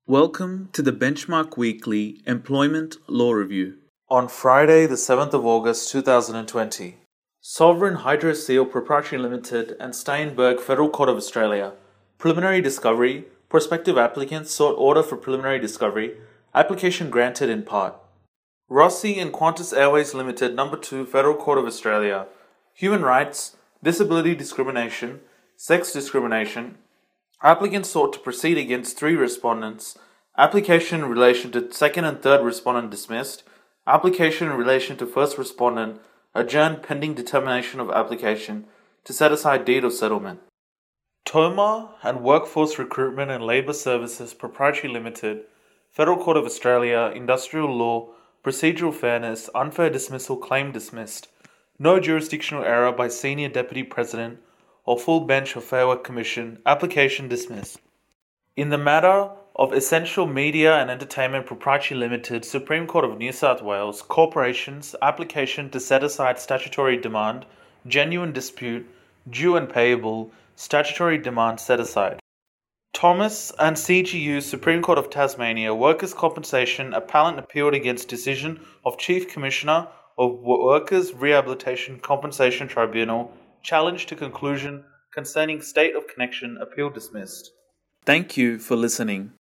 Welcome to the Benchmark Weekly Employment Law Review. On Friday, the 7th of August 2020, Sovereign Hydro Steel Proprietary Limited and Steinberg Federal Court of Australia. Preliminary discovery. Prospective applicants sought order for preliminary discovery. Application granted in part. Rossi and Qantas Airways Limited, Number 2, Federal Court of Australia. Human rights, disability discrimination, sex discrimination. Applicants sought to proceed against 3 respondents. Application in relation to second and third respondent dismissed. Application in relation to first respondent adjourned pending determination of application to set aside deed of settlement. Toma and Workforce Recruitment and Labour Services Proprietary Limited, Federal Court of Australia, Industrial Law, Procedural Fairness, Unfair Dismissal Claim dismissed. No jurisdictional error by Senior Deputy President or full bench of Fair Work Commission, application dismissed. In the matter of Essential Media and Entertainment Proprietary Limited, Supreme Court of New South Wales, Corporations, application to set aside statutory demand, genuine dispute, due and payable, statutory demand set aside. Thomas and CGU, Supreme Court of Tasmania, Workers' Compensation, appellant appealed against decision of Chief Commissioner of Workers' Rehabilitation Compensation Tribunal, challenge to conclusion concerning state of connection, appeal dismissed. Thank you for listening.